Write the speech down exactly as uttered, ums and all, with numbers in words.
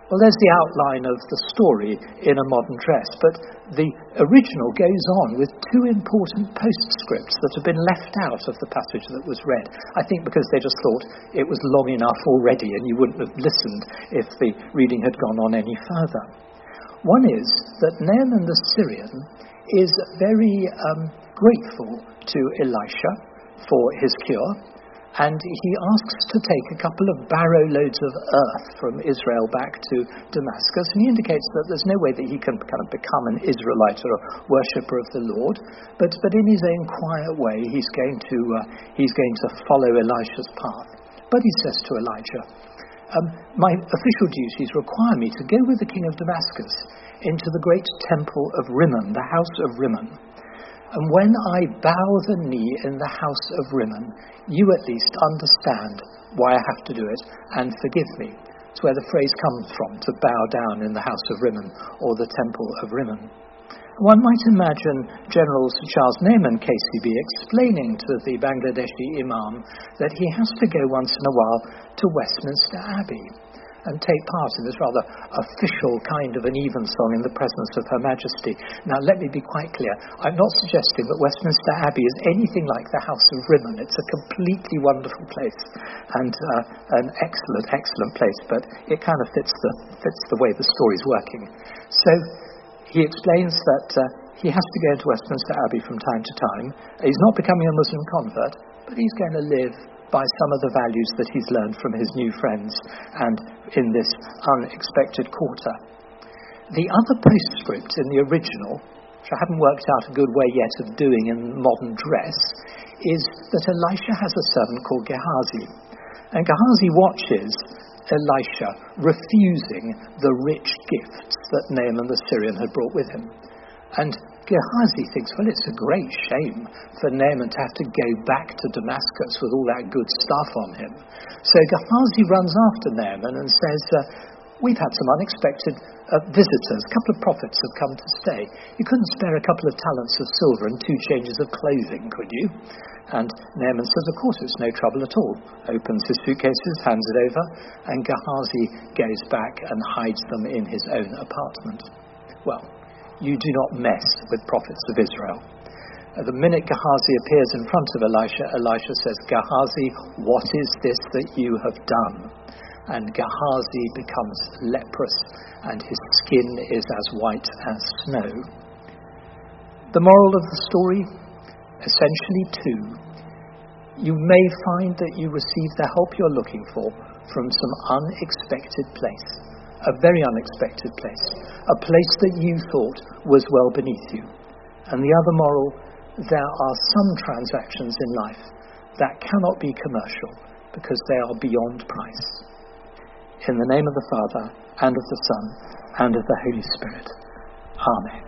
Well, there's the outline of the story in a modern dress, but the original goes on with two important postscripts that have been left out of the passage that was read. I think because they just thought it was long enough already and you wouldn't have listened if the reading had gone on any further. One is that Naaman the Syrian is very um, grateful to Elisha for his cure, and he asks to take a couple of barrow loads of earth from Israel back to Damascus, and he indicates that there's no way that he can kind of become an Israelite or a worshipper of the Lord, but, but in his own quiet way he's going to uh, he's going to follow Elisha's path. But he says to Elijah, um, my official duties require me to go with the king of Damascus into the great temple of Rimmon, the house of Rimmon. And when I bow the knee in the house of Rimmon, you at least understand why I have to do it and forgive me. It's where the phrase comes from, to bow down in the house of Rimmon or the temple of Rimmon. One might imagine General Sir Charles Naaman K C B explaining to the Bangladeshi Imam that he has to go once in a while to Westminster Abbey and take part in this rather official kind of an evensong in the presence of Her Majesty. Now, let me be quite clear. I'm not suggesting that Westminster Abbey is anything like the House of Rimmon. It's a completely wonderful place and uh, an excellent, excellent place, but it kind of fits the, fits the way the story's working. So he explains that uh, he has to go into Westminster Abbey from time to time. He's not becoming a Muslim convert, but he's going to live by some of the values that he's learned from his new friends and in this unexpected quarter. The other postscript in the original, which I haven't worked out a good way yet of doing in modern dress, is that Elisha has a servant called Gehazi. And Gehazi watches Elisha refusing the rich gifts that Naaman the Syrian had brought with him. And Gehazi thinks, well, it's a great shame for Naaman to have to go back to Damascus with all that good stuff on him. So Gehazi runs after Naaman and says, uh, we've had some unexpected uh, visitors. A couple of prophets have come to stay. You couldn't spare a couple of talents of silver and two changes of clothing, could you? And Naaman says, of course, it's no trouble at all. Opens his suitcases, hands it over, and Gehazi goes back and hides them in his own apartment. Well, you do not mess with prophets of Israel. At the minute Gehazi appears in front of Elisha, Elisha says, Gehazi, what is this that you have done? And Gehazi becomes leprous, and his skin is as white as snow. The moral of the story? Essentially two. You may find that you receive the help you're looking for from some unexpected place. A very unexpected place. A place that you thought was well beneath you. And the other moral, there are some transactions in life that cannot be commercial because they are beyond price. In the name of the Father, and of the Son, and of the Holy Spirit. Amen.